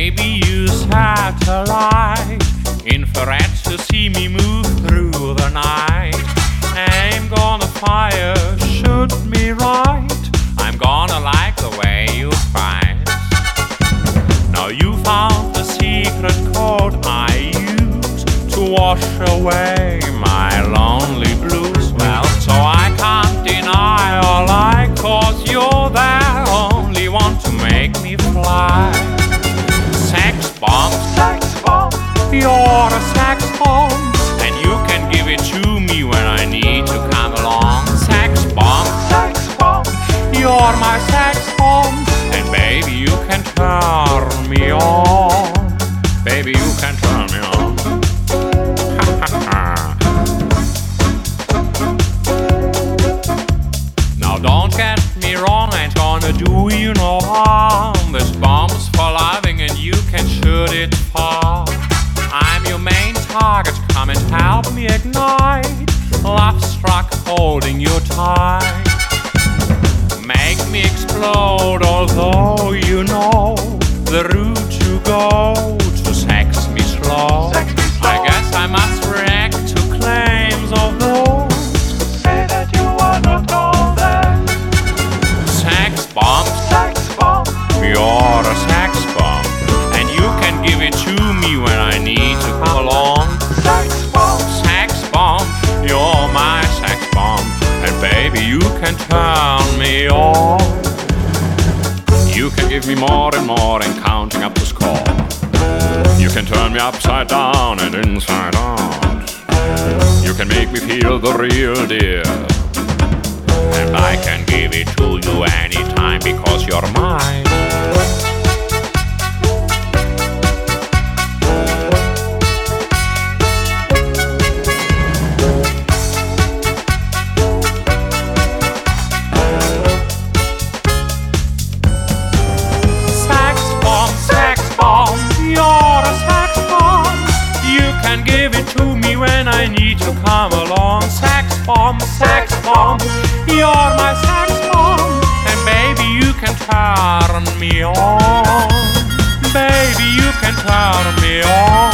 Maybe use satellite infrared to see me move through the night. I'm gonna fire, shoot me right. I'm gonna like the way you fight. Now you found the secret code I use to wash away my lonely blues. Well, so I can't deny or lie, 'cause you're the only one to make me fly. Sex bomb, you're a sex bomb, and you can give it to me when I need to come along. Sex bomb, you're my sex bomb, and baby you can turn me on. Baby you can turn me on. Now don't get me wrong, I ain't gonna do you no harm. This bomb's for loving and you can shoot it far. I'm your main target, come and help me ignite. Love struck holding you tight. Make me explode, although you know the route to go to sex me slow. I guess I must react to claims of those who say that you are not all that. Sex bomb, you're a sex bomb, and you can give it to me when I need to come along. Sex bomb, you're my sex bomb, and baby you can turn me on. You can give me more and more and counting up the score. You can turn me upside down and inside out. You can make me feel the real deal, and I can give it to you anytime because you're mine. You're a sex bomb. You can give it to me when I need to come along. Sex bomb, you're my sex bomb, and baby you can turn me on. Baby you can turn me on.